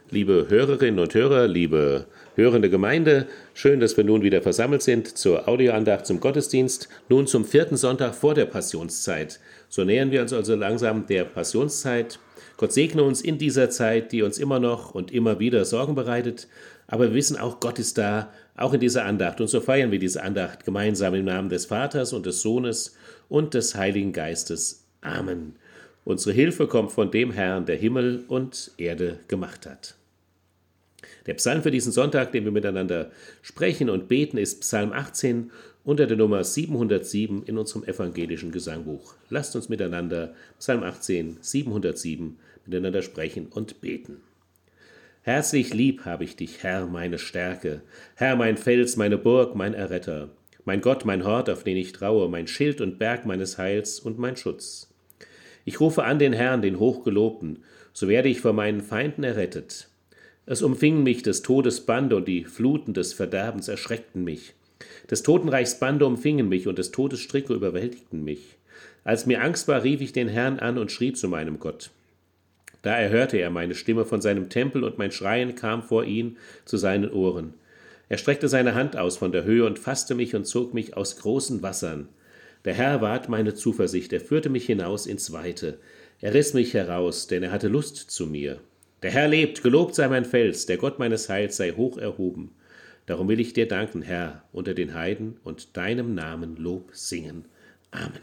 Liebe Hörerinnen und Hörer, liebe hörende Gemeinde, schön, dass wir nun wieder versammelt sind zur Audioandacht zum Gottesdienst, nun zum 4. Sonntag vor der Passionszeit. So nähern wir uns also langsam der Passionszeit. Gott segne uns in dieser Zeit, die uns immer noch und immer wieder Sorgen bereitet, aber wir wissen auch, Gott ist da, auch in dieser Andacht. Und so feiern wir diese Andacht gemeinsam im Namen des Vaters und des Sohnes und des Heiligen Geistes. Amen. Unsere Hilfe kommt von dem Herrn, der Himmel und Erde gemacht hat. Der Psalm für diesen Sonntag, den wir miteinander sprechen und beten, ist Psalm 18 unter der Nummer 707 in unserem evangelischen Gesangbuch. Lasst uns miteinander Psalm 18, 707 miteinander sprechen und beten. Herzlich lieb habe ich dich, Herr, meine Stärke, Herr, mein Fels, meine Burg, mein Erretter, mein Gott, mein Hort, auf den ich traue, mein Schild und Berg meines Heils und mein Schutz. Ich rufe an den Herrn, den Hochgelobten, so werde ich vor meinen Feinden errettet. Es umfingen mich des Todes Bande und die Fluten des Verderbens erschreckten mich. Des Totenreichs Bande umfingen mich und des Todes Stricke überwältigten mich. Als mir Angst war, rief ich den Herrn an und schrie zu meinem Gott. Da erhörte er meine Stimme von seinem Tempel und mein Schreien kam vor ihn zu seinen Ohren. Er streckte seine Hand aus von der Höhe und fasste mich und zog mich aus großen Wassern. Der Herr ward meine Zuversicht, er führte mich hinaus ins Weite. Er riss mich heraus, denn er hatte Lust zu mir. Der Herr lebt, gelobt sei mein Fels, der Gott meines Heils sei hoch erhoben. Darum will ich dir danken, Herr, unter den Heiden und deinem Namen Lob singen. Amen.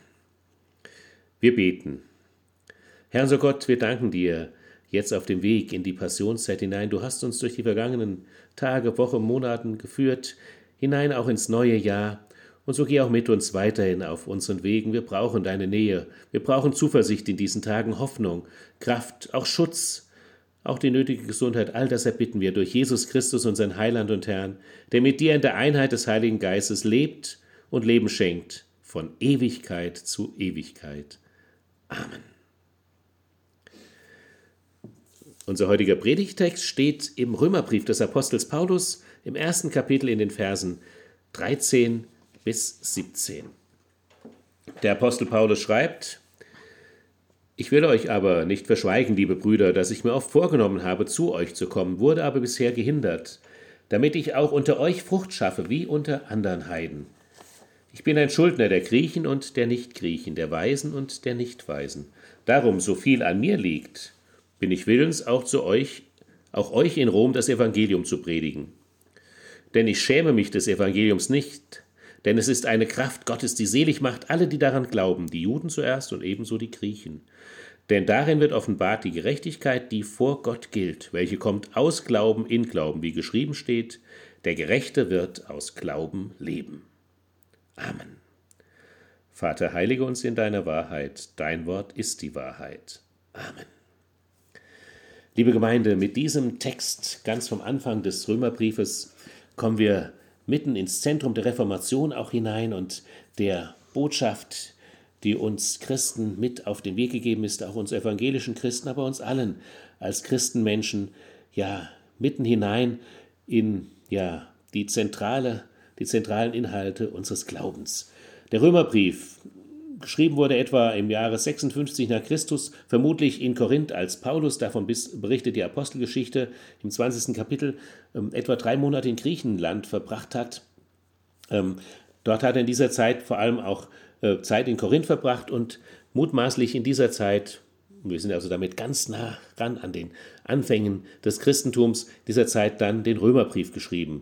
Wir beten. Herr unser Gott, wir danken dir jetzt auf dem Weg in die Passionszeit hinein. Du hast uns durch die vergangenen Tage, Wochen, Monaten geführt, hinein auch ins neue Jahr. Und so geh auch mit uns weiterhin auf unseren Wegen. Wir brauchen deine Nähe. Wir brauchen Zuversicht in diesen Tagen, Hoffnung, Kraft, auch Schutz, auch die nötige Gesundheit. All das erbitten wir durch Jesus Christus, unseren Heiland und Herrn, der mit dir in der Einheit des Heiligen Geistes lebt und Leben schenkt, von Ewigkeit zu Ewigkeit. Amen. Unser heutiger Predigtext steht im Römerbrief des Apostels Paulus im 1. Kapitel in den Versen 13 bis 17. Der Apostel Paulus schreibt: Ich will euch aber nicht verschweigen, liebe Brüder, dass ich mir oft vorgenommen habe, zu euch zu kommen, wurde aber bisher gehindert, damit ich auch unter euch Frucht schaffe, wie unter anderen Heiden. Ich bin ein Schuldner der Griechen und der Nichtgriechen, der Weisen und der Nichtweisen. Darum, so viel an mir liegt, bin ich willens, auch euch in Rom das Evangelium zu predigen. Denn ich schäme mich des Evangeliums nicht, denn es ist eine Kraft Gottes, die selig macht alle, die daran glauben, die Juden zuerst und ebenso die Griechen. Denn darin wird offenbart die Gerechtigkeit, die vor Gott gilt, welche kommt aus Glauben in Glauben, wie geschrieben steht, der Gerechte wird aus Glauben leben. Amen. Vater, heilige uns in deiner Wahrheit, dein Wort ist die Wahrheit. Amen. Liebe Gemeinde, mit diesem Text ganz vom Anfang des Römerbriefes kommen wir mitten ins Zentrum der Reformation auch hinein und der Botschaft, die uns Christen mit auf den Weg gegeben ist, auch uns evangelischen Christen, aber uns allen als Christenmenschen, mitten hinein in die zentralen Inhalte unseres Glaubens. Der Römerbrief, geschrieben wurde etwa im Jahre 56 nach Christus, vermutlich in Korinth, als Paulus, davon berichtet die Apostelgeschichte im 20. Kapitel, etwa 3 Monate in Griechenland verbracht hat. Dort hat er in dieser Zeit vor allem auch Zeit in Korinth verbracht und mutmaßlich in dieser Zeit, wir sind also damit ganz nah ran an den Anfängen des Christentums, dieser Zeit dann den Römerbrief geschrieben.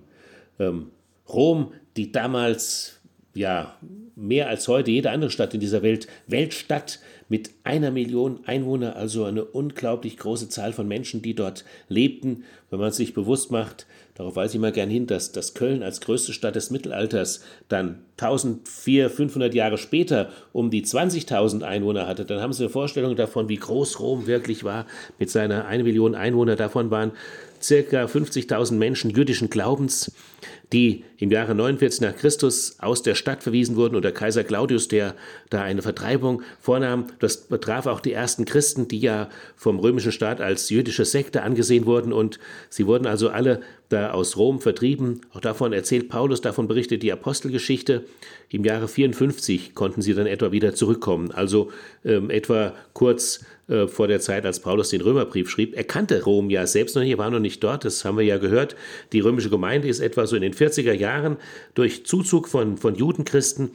Rom, die damals mehr als heute jede andere Stadt in dieser Welt, Weltstadt mit 1 Million Einwohnern, also eine unglaublich große Zahl von Menschen, die dort lebten. Wenn man sich bewusst macht, darauf weise ich mal gern hin, dass Köln als größte Stadt des Mittelalters dann 1400-500 Jahre später um die 20.000 Einwohner hatte, dann haben Sie eine Vorstellung davon, wie groß Rom wirklich war mit seiner 1 Million Einwohner. Davon waren ca. 50.000 Menschen jüdischen Glaubens, die im Jahre 49 nach Christus aus der Stadt verwiesen wurden unter Kaiser Claudius, der da eine Vertreibung vornahm. Das betraf auch die ersten Christen, die ja vom römischen Staat als jüdische Sekte angesehen wurden und sie wurden also alle da aus Rom vertrieben. Auch davon erzählt Paulus, davon berichtet die Apostelgeschichte. Im Jahre 54 konnten sie dann etwa wieder zurückkommen, also etwa kurz vor der Zeit, als Paulus den Römerbrief schrieb. Er kannte Rom ja selbst noch nicht, er war noch nicht dort, das haben wir ja gehört. Die römische Gemeinde ist etwa so in den 40er Jahren durch Zuzug von Judenchristen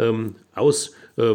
aus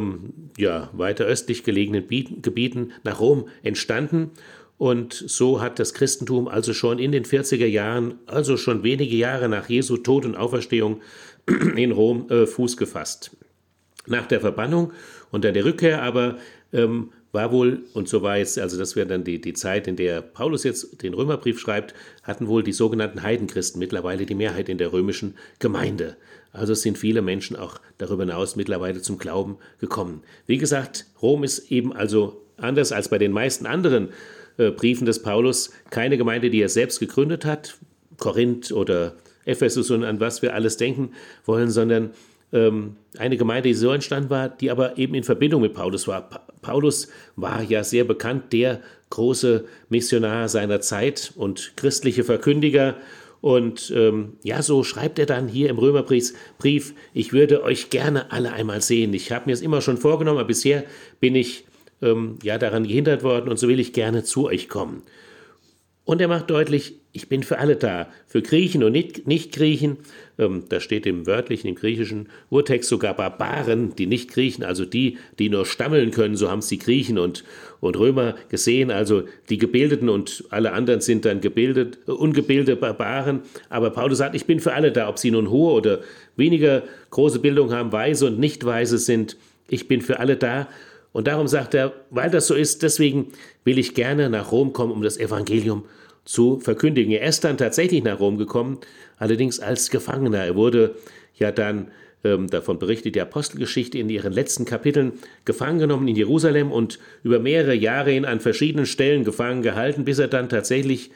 weiter östlich gelegenen Gebieten nach Rom entstanden. Und so hat das Christentum also schon in den 40er Jahren, also schon wenige Jahre nach Jesu Tod und Auferstehung in Rom Fuß gefasst. Nach der Verbannung und dann der Rückkehr aber war wohl, und so war jetzt, also das wäre dann die Zeit, in der Paulus jetzt den Römerbrief schreibt, hatten wohl die sogenannten Heidenchristen mittlerweile die Mehrheit in der römischen Gemeinde. Also sind viele Menschen auch darüber hinaus mittlerweile zum Glauben gekommen. Wie gesagt, Rom ist eben also anders als bei den meisten anderen Briefen des Paulus keine Gemeinde, die er selbst gegründet hat, Korinth oder Ephesus und an was wir alles denken wollen, sondern eine Gemeinde, die so entstanden war, die aber eben in Verbindung mit Paulus war. Paulus war ja sehr bekannt, der große Missionar seiner Zeit und christliche Verkündiger. Und so schreibt er dann hier im Römerbrief, ich würde euch gerne alle einmal sehen. Ich habe mir es immer schon vorgenommen, aber bisher bin ich daran gehindert worden und so will ich gerne zu euch kommen. Und er macht deutlich, ich bin für alle da, für Griechen und Nicht-Griechen. Da steht im wörtlichen, im griechischen Urtext sogar Barbaren, die Nicht-Griechen, also die nur stammeln können, so haben es die Griechen und Römer gesehen, also die Gebildeten und alle anderen sind dann ungebildete Barbaren. Aber Paulus sagt, ich bin für alle da, ob sie nun hohe oder weniger große Bildung haben, Weise und Nicht-Weise sind, ich bin für alle da. Und darum sagt er, weil das so ist, deswegen will ich gerne nach Rom kommen, um das Evangelium zu verkündigen. Er ist dann tatsächlich nach Rom gekommen, allerdings als Gefangener. Er wurde ja dann, davon berichtet die Apostelgeschichte in ihren letzten Kapiteln, gefangen genommen in Jerusalem und über mehrere Jahre hin an verschiedenen Stellen gefangen gehalten, bis er dann tatsächlich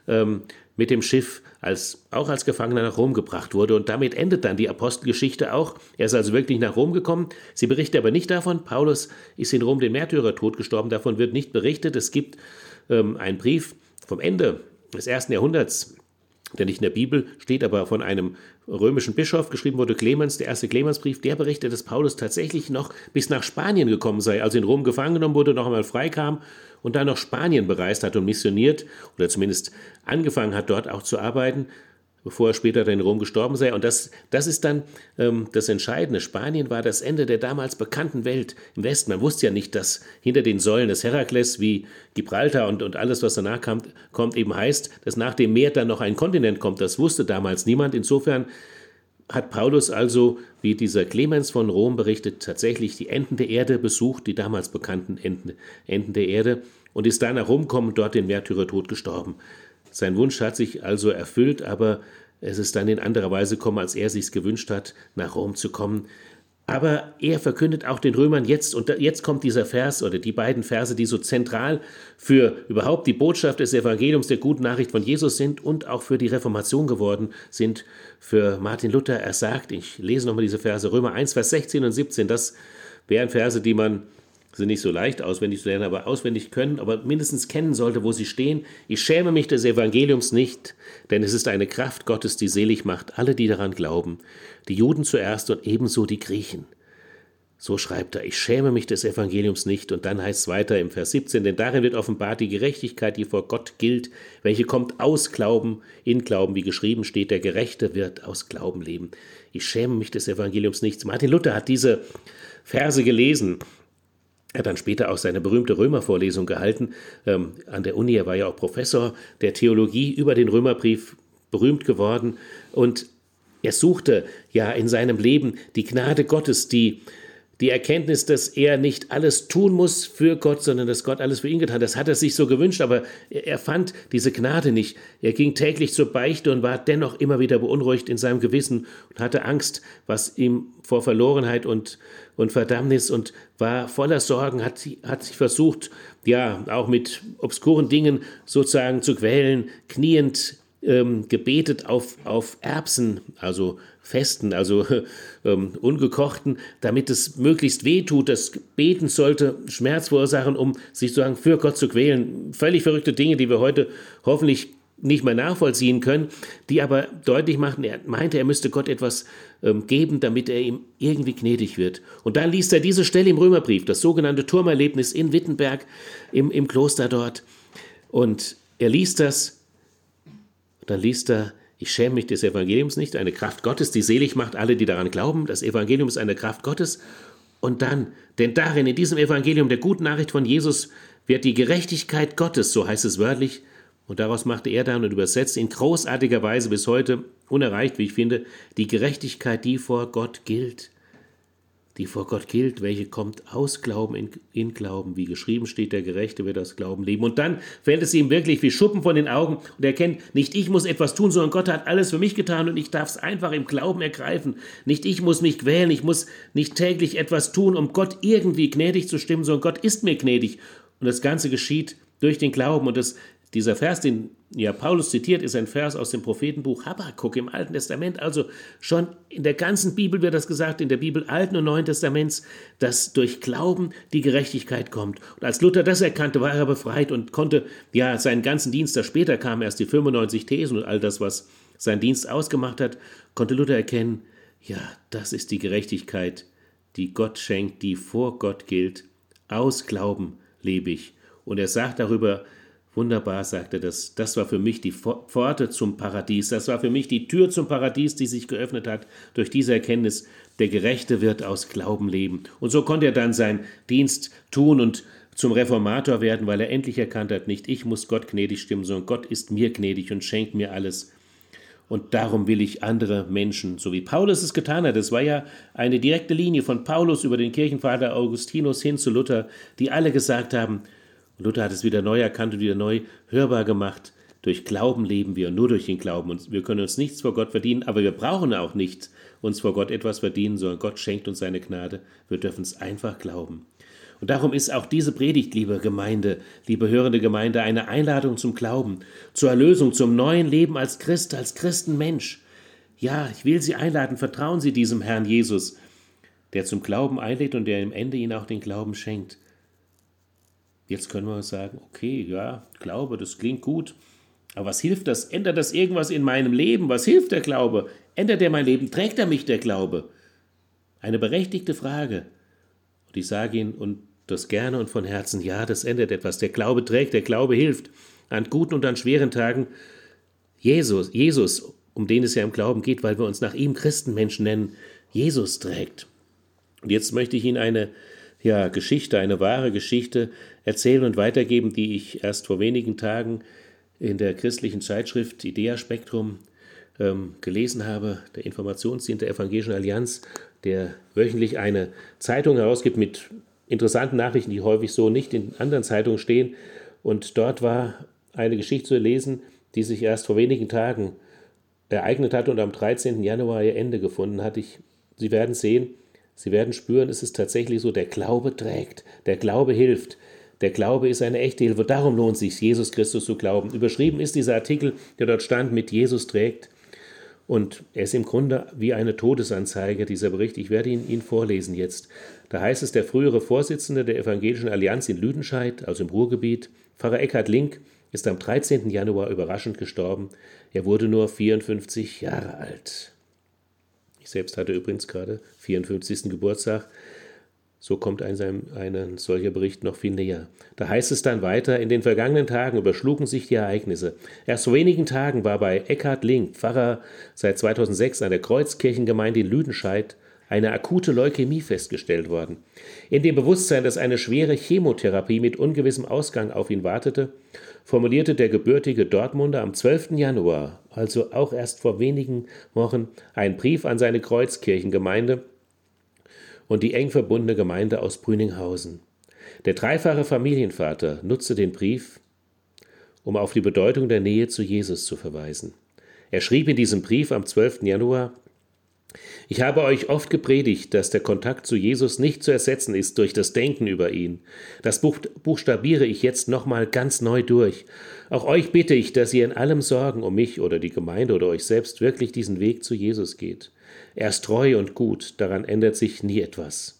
mit dem Schiff auch als Gefangener nach Rom gebracht wurde. Und damit endet dann die Apostelgeschichte auch. Er ist also wirklich nach Rom gekommen. Sie berichtet aber nicht davon, Paulus ist in Rom den Märtyrertod gestorben. Davon wird nicht berichtet. Es gibt einen Brief vom Ende des 1. Jahrhunderts, der nicht in der Bibel steht, aber von einem römischen Bischof geschrieben wurde, Clemens, der erste Clemensbrief, der berichtet, dass Paulus tatsächlich noch bis nach Spanien gekommen sei, also in Rom gefangen genommen wurde, noch einmal freikam und dann noch Spanien bereist hat und missioniert oder zumindest angefangen hat, dort auch zu arbeiten, bevor er später dann in Rom gestorben sei. Und das ist dann das Entscheidende. Spanien war das Ende der damals bekannten Welt im Westen. Man wusste ja nicht, dass hinter den Säulen des Herakles wie Gibraltar und alles, was danach kommt, eben heißt, dass nach dem Meer dann noch ein Kontinent kommt. Das wusste damals niemand. Insofern hat Paulus also, wie dieser Clemens von Rom berichtet, tatsächlich die Enden der Erde besucht, die damals bekannten Enden der Erde, und ist dann nach Rom gekommen und dort den Märtyrertod gestorben. Sein Wunsch hat sich also erfüllt, aber es ist dann in anderer Weise gekommen, als er sich gewünscht hat, nach Rom zu kommen. Aber er verkündet auch den Römern jetzt, und jetzt kommt dieser Vers oder die beiden Verse, die so zentral für überhaupt die Botschaft des Evangeliums, der guten Nachricht von Jesus sind und auch für die Reformation geworden sind, für Martin Luther. Er sagt, ich lese nochmal diese Verse, Römer 1, Vers 16 und 17, das wären Verse, die man, sind nicht so leicht auswendig zu lernen, aber auswendig können, aber mindestens kennen sollte, wo sie stehen. Ich schäme mich des Evangeliums nicht, denn es ist eine Kraft Gottes, die selig macht, alle, die daran glauben, die Juden zuerst und ebenso die Griechen. So schreibt er, ich schäme mich des Evangeliums nicht. Und dann heißt es weiter im Vers 17, denn darin wird offenbart die Gerechtigkeit, die vor Gott gilt, welche kommt aus Glauben, in Glauben, wie geschrieben steht, der Gerechte wird aus Glauben leben. Ich schäme mich des Evangeliums nicht. Martin Luther hat diese Verse gelesen. Er hat dann später auch seine berühmte Römervorlesung gehalten. An der Uni, er war ja auch Professor der Theologie über den Römerbrief, berühmt geworden. Und er suchte ja in seinem Leben die Gnade Gottes, die Erkenntnis, dass er nicht alles tun muss für Gott, sondern dass Gott alles für ihn getan hat. Das hat er sich so gewünscht, aber er fand diese Gnade nicht. Er ging täglich zur Beichte und war dennoch immer wieder beunruhigt in seinem Gewissen und hatte Angst, was ihm vor Verlorenheit und Verdammnis, und war voller Sorgen, hat sich versucht, ja, auch mit obskuren Dingen sozusagen zu quälen, kniend gebetet auf Erbsen, also Festen, also ungekochten, damit es möglichst weh tut. Das Beten sollte Schmerz verursachen, um sich sozusagen für Gott zu quälen. Völlig verrückte Dinge, die wir heute hoffentlich nicht mehr nachvollziehen können, die aber deutlich machen, er meinte, er müsste Gott etwas geben, damit er ihm irgendwie gnädig wird. Und dann liest er diese Stelle im Römerbrief, das sogenannte Turmerlebnis in Wittenberg, im Kloster dort. Und er liest das, dann liest er, ich schäme mich des Evangeliums nicht, eine Kraft Gottes, die selig macht alle, die daran glauben. Das Evangelium ist eine Kraft Gottes. Und dann, denn darin, in diesem Evangelium, der guten Nachricht von Jesus, wird die Gerechtigkeit Gottes, so heißt es wörtlich, und daraus machte er dann und übersetzt in großartiger Weise bis heute unerreicht, wie ich finde, die Gerechtigkeit, die vor Gott gilt. Die vor Gott gilt, welche kommt aus Glauben in Glauben. Wie geschrieben steht, der Gerechte wird aus Glauben leben. Und dann fällt es ihm wirklich wie Schuppen von den Augen und er erkennt, nicht ich muss etwas tun, sondern Gott hat alles für mich getan und ich darf es einfach im Glauben ergreifen. Nicht ich muss mich quälen, ich muss nicht täglich etwas tun, um Gott irgendwie gnädig zu stimmen, sondern Gott ist mir gnädig. Und das Ganze geschieht durch den Glauben. Und dieser Vers, den Paulus zitiert, ist ein Vers aus dem Prophetenbuch Habakuk im Alten Testament. Also schon in der ganzen Bibel wird das gesagt, in der Bibel Alten und Neuen Testaments, dass durch Glauben die Gerechtigkeit kommt. Und als Luther das erkannte, war er befreit und konnte seinen ganzen Dienst, da später kamen erst die 95 Thesen und all das, was sein Dienst ausgemacht hat, konnte Luther erkennen, das ist die Gerechtigkeit, die Gott schenkt, die vor Gott gilt. Aus Glauben lebe ich. Und er sagt darüber, wunderbar, sagt er, das war für mich die Pforte zum Paradies, das war für mich die Tür zum Paradies, die sich geöffnet hat durch diese Erkenntnis, der Gerechte wird aus Glauben leben. Und so konnte er dann seinen Dienst tun und zum Reformator werden, weil er endlich erkannt hat, nicht ich muss Gott gnädig stimmen, sondern Gott ist mir gnädig und schenkt mir alles. Und darum will ich andere Menschen, so wie Paulus es getan hat, es war ja eine direkte Linie von Paulus über den Kirchenvater Augustinus hin zu Luther, die alle gesagt haben, Luther hat es wieder neu erkannt und wieder neu hörbar gemacht, durch Glauben leben wir, nur durch den Glauben. Und wir können uns nichts vor Gott verdienen, aber wir brauchen auch nicht uns vor Gott etwas verdienen, sondern Gott schenkt uns seine Gnade. Wir dürfen es einfach glauben. Und darum ist auch diese Predigt, liebe Gemeinde, liebe hörende Gemeinde, eine Einladung zum Glauben, zur Erlösung, zum neuen Leben als Christ, als Christenmensch. Ja, ich will Sie einladen, vertrauen Sie diesem Herrn Jesus, der zum Glauben einlädt und der am Ende Ihnen auch den Glauben schenkt. Jetzt können wir sagen, okay, Glaube, das klingt gut, aber was hilft das? Ändert das irgendwas in meinem Leben? Was hilft der Glaube? Ändert er mein Leben? Trägt er mich, der Glaube? Eine berechtigte Frage. Und ich sage Ihnen und das gerne und von Herzen, ja, das ändert etwas. Der Glaube trägt, der Glaube hilft. An guten und an schweren Tagen. Jesus, um den es ja im Glauben geht, weil wir uns nach ihm Christenmenschen nennen, Jesus trägt. Und jetzt möchte ich Ihnen eine Geschichte, eine wahre Geschichte erzählen und weitergeben, die ich erst vor wenigen Tagen in der christlichen Zeitschrift Idea Spektrum gelesen habe, der Informationsdienst der Evangelischen Allianz, der wöchentlich eine Zeitung herausgibt mit interessanten Nachrichten, die häufig so nicht in anderen Zeitungen stehen. Und dort war eine Geschichte zu lesen, die sich erst vor wenigen Tagen ereignet hat und am 13. Januar ihr Ende gefunden hat. Sie werden sehen, Sie werden spüren, es ist tatsächlich so, der Glaube trägt, der Glaube hilft. Der Glaube ist eine echte Hilfe. Darum lohnt es sich, Jesus Christus zu glauben. Überschrieben ist dieser Artikel, der dort stand, mit Jesus trägt. Und er ist im Grunde wie eine Todesanzeige, dieser Bericht. Ich werde ihn vorlesen jetzt. Da heißt es, der frühere Vorsitzende der Evangelischen Allianz in Lüdenscheid, also im Ruhrgebiet, Pfarrer Eckhard Link, ist am 13. Januar überraschend gestorben. Er wurde nur 54 Jahre alt. Ich selbst hatte übrigens gerade 54. Geburtstag. So kommt ein solcher Bericht noch viel näher. Da heißt es dann weiter, in den vergangenen Tagen überschlugen sich die Ereignisse. Erst vor wenigen Tagen war bei Eckhard Link, Pfarrer seit 2006 an der Kreuzkirchengemeinde in Lüdenscheid, eine akute Leukämie festgestellt worden. In dem Bewusstsein, dass eine schwere Chemotherapie mit ungewissem Ausgang auf ihn wartete, formulierte der gebürtige Dortmunder am 12. Januar, also auch erst vor wenigen Wochen, einen Brief an seine Kreuzkirchengemeinde und die eng verbundene Gemeinde aus Brüninghausen. Der dreifache Familienvater nutzte den Brief, um auf die Bedeutung der Nähe zu Jesus zu verweisen. Er schrieb in diesem Brief am 12. Januar: Ich habe euch oft gepredigt, dass der Kontakt zu Jesus nicht zu ersetzen ist durch das Denken über ihn. Das buchstabiere ich jetzt nochmal ganz neu durch. Auch euch bitte ich, dass ihr in allem Sorgen um mich oder die Gemeinde oder euch selbst wirklich diesen Weg zu Jesus geht. Er ist treu und gut, daran ändert sich nie etwas.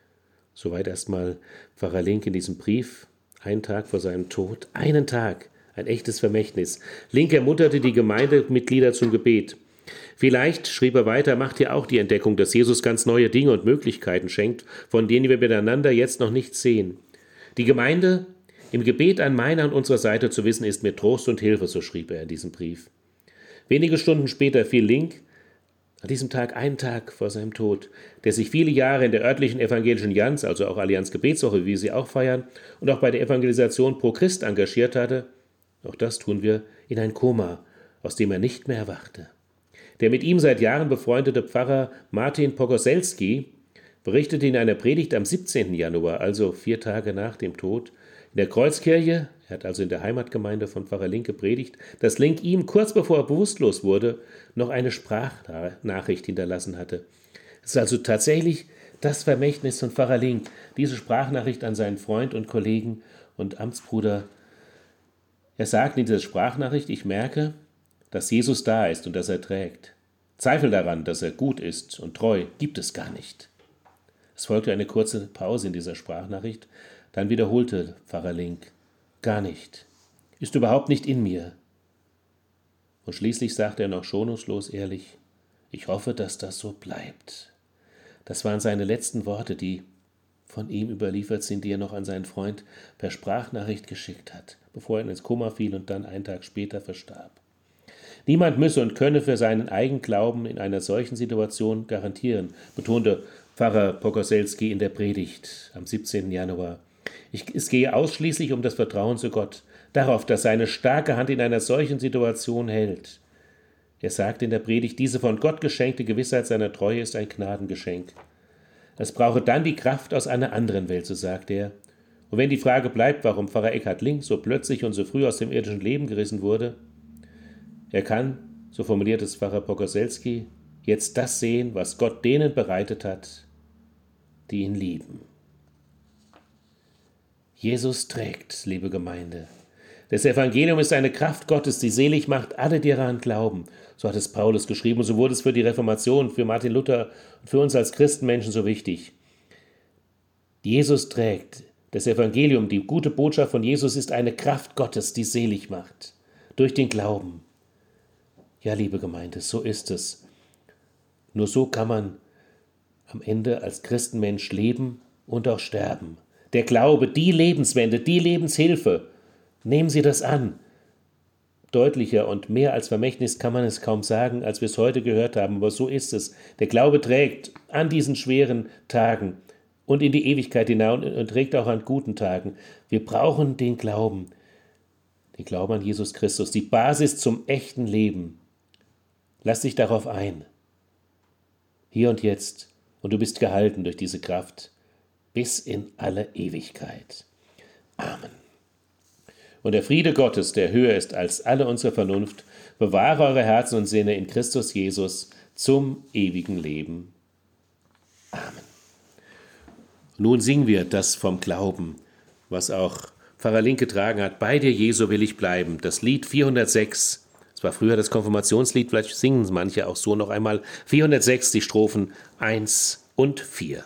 Soweit erstmal Pfarrer Link in diesem Brief, einen Tag vor seinem Tod, einen Tag Ein echtes Vermächtnis. Link ermunterte die Gemeindemitglieder zum Gebet. Vielleicht, schrieb er weiter, macht ihr auch die Entdeckung, dass Jesus ganz neue Dinge und Möglichkeiten schenkt, von denen wir miteinander jetzt noch nichts sehen. Die Gemeinde im Gebet an meiner und unserer Seite zu wissen, ist mir Trost und Hilfe, so schrieb er in diesem Brief. Wenige Stunden später fiel Link, an diesem Tag, einen Tag vor seinem Tod, der sich viele Jahre in der örtlichen evangelischen Jans, also auch Allianz Gebetswoche, wie wir sie auch feiern, und auch bei der Evangelisation pro Christ engagiert hatte, auch das tun wir, in ein Koma, aus dem er nicht mehr erwachte. Der mit ihm seit Jahren befreundete Pfarrer Martin Pogoselski berichtete in einer Predigt am 17. Januar, also 4 Tage nach dem Tod, in der Kreuzkirche, er hat also in der Heimatgemeinde von Pfarrer Link gepredigt, dass Link ihm, kurz bevor er bewusstlos wurde, noch eine Sprachnachricht hinterlassen hatte. Es ist also tatsächlich das Vermächtnis von Pfarrer Link, diese Sprachnachricht an seinen Freund und Kollegen und Amtsbruder. Er sagt in dieser Sprachnachricht, ich merke, dass Jesus da ist und dass er trägt. Zweifel daran, dass er gut ist und treu, gibt es gar nicht. Es folgte eine kurze Pause in dieser Sprachnachricht, dann wiederholte Pfarrer Link, gar nicht, ist überhaupt nicht in mir. Und schließlich sagte er noch schonungslos ehrlich, ich hoffe, dass das so bleibt. Das waren seine letzten Worte, die von ihm überliefert sind, die er noch an seinen Freund per Sprachnachricht geschickt hat, bevor er ins Koma fiel und dann einen Tag später verstarb. Niemand müsse und könne für seinen Eigenglauben in einer solchen Situation garantieren, betonte Pfarrer Pogoselski in der Predigt am 17. Januar. Es gehe ausschließlich um das Vertrauen zu Gott, darauf, dass seine starke Hand in einer solchen Situation hält. Er sagt in der Predigt, diese von Gott geschenkte Gewissheit seiner Treue ist ein Gnadengeschenk. Es brauche dann die Kraft aus einer anderen Welt, so sagt er. Und wenn die Frage bleibt, warum Pfarrer Eckhard Link so plötzlich und so früh aus dem irdischen Leben gerissen wurde, er kann, so formuliert es Pfarrer Pogoselski, jetzt das sehen, was Gott denen bereitet hat, die ihn lieben. Jesus trägt, liebe Gemeinde. Das Evangelium ist eine Kraft Gottes, die selig macht alle, die daran glauben. So hat es Paulus geschrieben und so wurde es für die Reformation, für Martin Luther und für uns als Christenmenschen so wichtig. Jesus trägt. Das Evangelium, die gute Botschaft von Jesus ist eine Kraft Gottes, die selig macht. Durch den Glauben. Ja, liebe Gemeinde, so ist es. Nur so kann man am Ende als Christenmensch leben und auch sterben. Der Glaube, die Lebenswende, die Lebenshilfe. Nehmen Sie das an. Deutlicher und mehr als Vermächtnis kann man es kaum sagen, als wir es heute gehört haben, aber so ist es. Der Glaube trägt an diesen schweren Tagen und in die Ewigkeit hinein und trägt auch an guten Tagen. Wir brauchen den Glauben an Jesus Christus, die Basis zum echten Leben. Lass dich darauf ein. Hier und jetzt. Und du bist gehalten durch diese Kraft bis in alle Ewigkeit. Amen. Und der Friede Gottes, der höher ist als alle unsere Vernunft, bewahre eure Herzen und Sinne in Christus Jesus zum ewigen Leben. Amen. Nun singen wir das vom Glauben, was auch Pfarrer Link getragen hat. Bei dir, Jesu, will ich bleiben. Das Lied 406. Das war früher das Konfirmationslied, vielleicht singen manche auch so noch einmal. 406, die Strophen 1 und 4.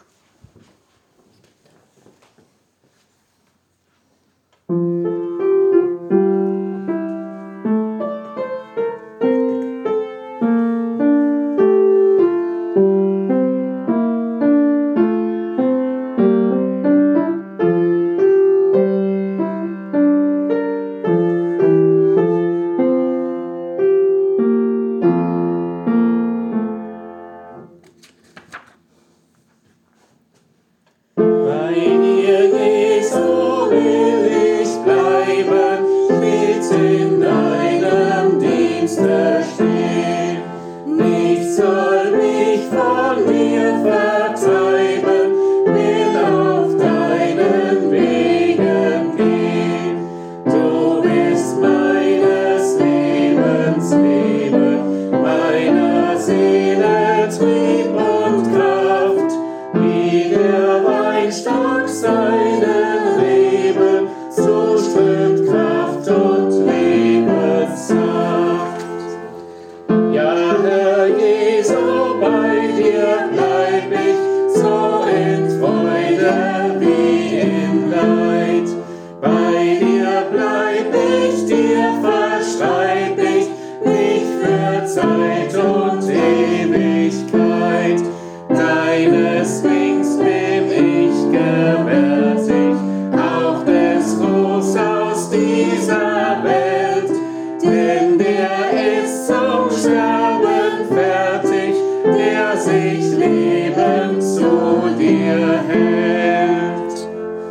der ist zum Sterben fertig, der sich lebend zu dir hält.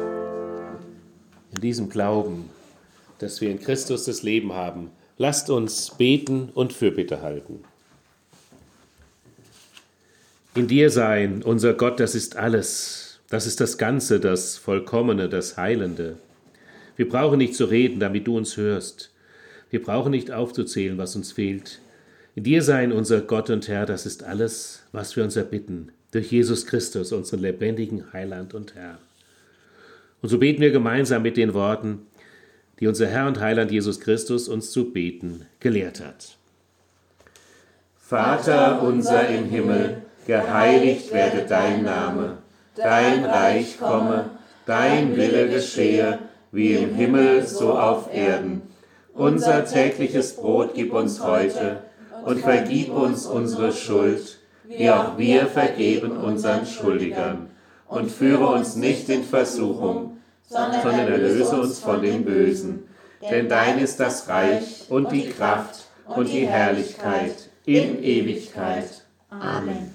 In diesem Glauben, dass wir in Christus das Leben haben, lasst uns beten und Fürbitte halten. In dir sein, unser Gott, das ist alles. Das ist das Ganze, das Vollkommene, das Heilende. Wir brauchen nicht zu reden, damit du uns hörst. Wir brauchen nicht aufzuzählen, was uns fehlt. In dir sein, unser Gott und Herr, das ist alles, was wir uns erbitten, durch Jesus Christus, unseren lebendigen Heiland und Herr. Und so beten wir gemeinsam mit den Worten, die unser Herr und Heiland Jesus Christus uns zu beten gelehrt hat. Vater unser im Himmel, geheiligt werde dein Name, dein Reich komme, dein Wille geschehe, wie im Himmel so auf Erden. Unser tägliches Brot gib uns heute und vergib uns unsere Schuld, wie auch wir vergeben unseren Schuldigern. Und führe uns nicht in Versuchung, sondern erlöse uns von dem Bösen. Denn dein ist das Reich und die Kraft und die Herrlichkeit in Ewigkeit. Amen.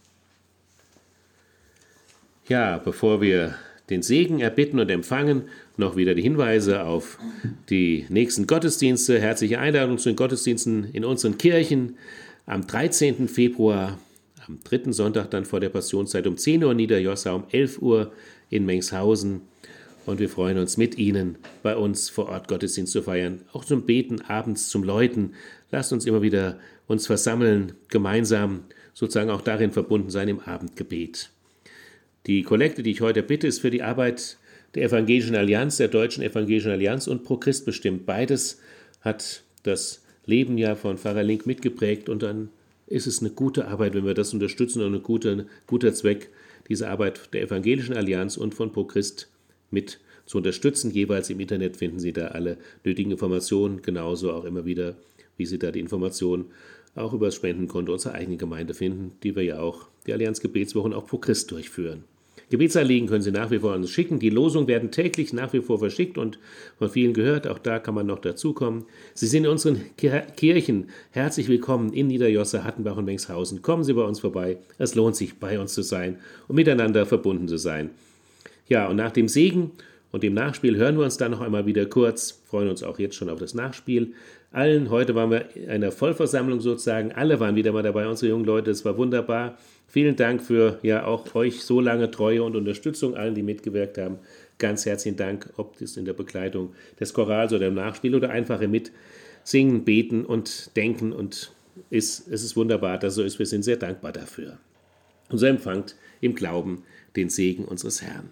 Ja, bevor wir den Segen erbitten und empfangen, noch wieder die Hinweise auf die nächsten Gottesdienste. Herzliche Einladung zu den Gottesdiensten in unseren Kirchen am 13. Februar, am 3. Sonntag dann vor der Passionszeit um 10 Uhr in Niederjossa, um 11 Uhr in Mengshausen. Und wir freuen uns mit Ihnen, bei uns vor Ort Gottesdienst zu feiern, auch zum Beten, abends zum Läuten. Lasst uns immer wieder uns versammeln, gemeinsam sozusagen auch darin verbunden sein im Abendgebet. Die Kollekte, die ich heute bitte, ist für die Arbeit der Evangelischen Allianz, der Deutschen Evangelischen Allianz und Pro Christ bestimmt. Beides hat das Leben ja von Pfarrer Link mitgeprägt und dann ist es eine gute Arbeit, wenn wir das unterstützen und ein guter Zweck, diese Arbeit der Evangelischen Allianz und von Pro Christ mit zu unterstützen. Jeweils im Internet finden Sie da alle nötigen Informationen, genauso auch immer wieder, wie Sie da die Informationen auch über das Spendenkonto unserer eigenen Gemeinde finden, die wir ja auch, die Allianz Gebetswochen, auch Pro Christ durchführen. Gebetsanliegen können Sie nach wie vor an uns schicken. Die Losungen werden täglich nach wie vor verschickt und von vielen gehört. Auch da kann man noch dazukommen. Sie sind in unseren Kirchen herzlich willkommen in Niederjossa, Hattenbach und Mengshausen. Kommen Sie bei uns vorbei. Es lohnt sich, bei uns zu sein und miteinander verbunden zu sein. Ja, und nach dem Segen und dem Nachspiel hören wir uns dann noch einmal wieder kurz. Freuen uns auch jetzt schon auf das Nachspiel. Heute waren wir in einer Vollversammlung sozusagen. Alle waren wieder mal dabei, unsere jungen Leute. Es war wunderbar. Vielen Dank für ja auch euch so lange Treue und Unterstützung, allen, die mitgewirkt haben. Ganz herzlichen Dank, ob das in der Begleitung des Chorals oder im Nachspiel oder einfach im Mitsingen, Beten und Denken. Und es ist wunderbar, dass so ist. Wir sind sehr dankbar dafür. Und so empfangt im Glauben den Segen unseres Herrn.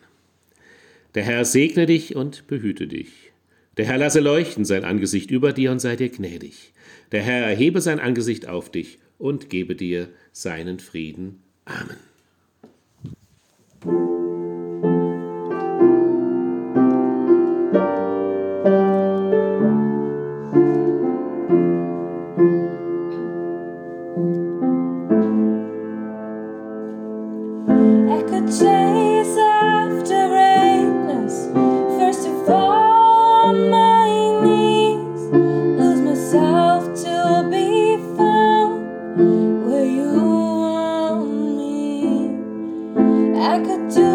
Der Herr segne dich und behüte dich. Der Herr lasse leuchten sein Angesicht über dir und sei dir gnädig. Der Herr erhebe sein Angesicht auf dich und gebe dir seinen Frieden. Amen. I could chase after greatness, first to fall on my knees, lose myself to be found where you want me. I could do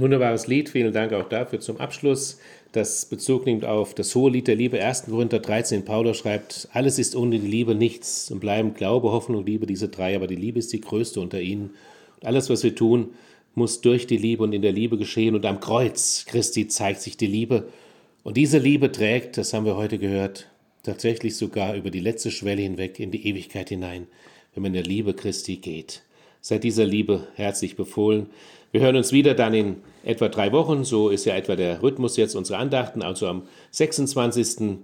Wunderbares Lied, vielen Dank auch dafür zum Abschluss, das Bezug nimmt auf das hohe Lied der Liebe. 1. Korinther 13, Paulus schreibt, alles ist ohne die Liebe nichts und bleiben Glaube, Hoffnung, Liebe, diese drei, aber die Liebe ist die größte unter ihnen. Und alles, was wir tun, muss durch die Liebe und in der Liebe geschehen und am Kreuz Christi zeigt sich die Liebe. Und diese Liebe trägt, das haben wir heute gehört, tatsächlich sogar über die letzte Schwelle hinweg in die Ewigkeit hinein, wenn man in der Liebe Christi geht. Seid dieser Liebe herzlich befohlen. Wir hören uns wieder dann in etwa 3 Wochen, so ist ja etwa der Rhythmus jetzt unserer Andachten, also am 26.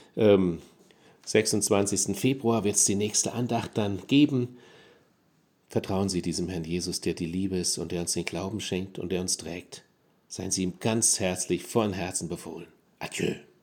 Februar wird es die nächste Andacht dann geben. Vertrauen Sie diesem Herrn Jesus, der die Liebe ist und der uns den Glauben schenkt und der uns trägt. Seien Sie ihm ganz herzlich von Herzen befohlen. Adieu.